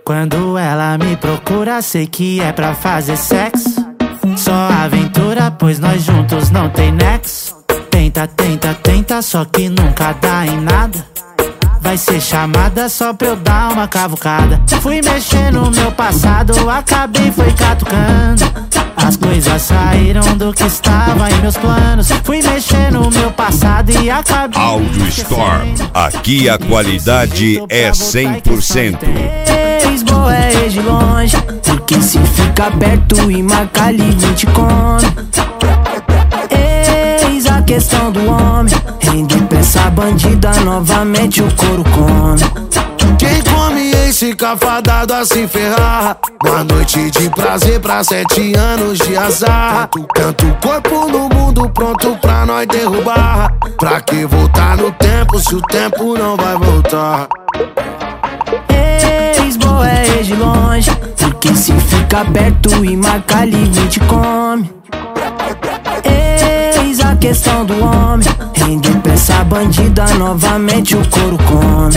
Quando ela me procura, sei que é pra fazer sexo. Só aventura, pois nós juntos não tem nexo. Tenta, tenta, tenta, só que nunca dá em nada. Vai ser chamada só pra eu dar uma cavucada. Fui mexer no meu passado, acabei foi catucando. As coisas saíram do que estava em meus planos. Fui mexer no meu passado e acabei. Audio Storm, aqui a qualidade é 100%. Boa é de longe, porque se fica perto e marca ali 20 come. Eis a questão do homem, rende pra essa bandida novamente o couro come. Quem come esse cafadado a se ferrar. Uma noite de prazer pra 7 anos de azar. Tanto corpo no mundo pronto pra nós derrubar. Pra que voltar no tempo se o tempo não vai voltar? Boa é de longe, porque se fica perto e marca ali 20 come. Eis a questão do homem, rende pra essa bandida novamente o couro come.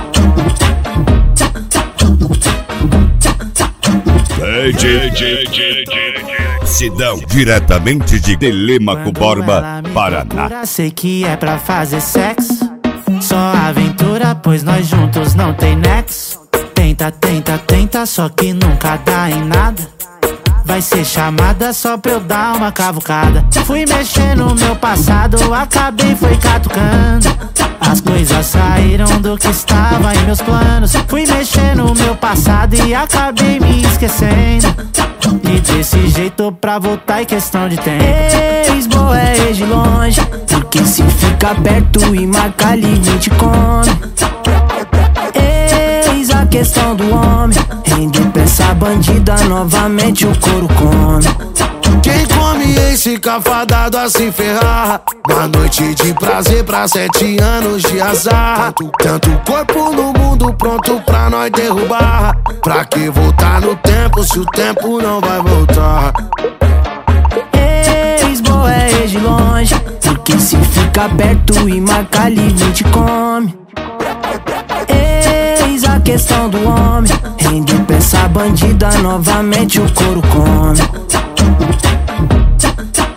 Sidão, diretamente de Telêmaco Borba, Paraná. Sei que é pra fazer sexo. Só aventura, pois nós juntos não tem nexo. Tenta, tenta, tenta, só que nunca dá em nada. Vai ser chamada só pra eu dar uma cavucada. Fui mexer no meu passado, acabei foi catucando. As coisas saíram do que estava em meus planos. Fui mexer no meu passado e acabei me esquecendo. E desse jeito pra voltar é questão de tempo. Boa é de longe, porque se fica perto e marca ali 20 come. Eis a questão do homem, rende pra essa bandida novamente o couro come. Quem come esse cafadado a se ferrar. Uma noite de prazer pra 7 anos de azar. Tanto corpo no mundo pronto pra nós derrubar. Pra que voltar no tempo se o tempo não vai voltar? Boa é de longe, porque se fica perto e marca ali 20 come. Eis a questão do homem, rende pra essa bandida novamente o couro come.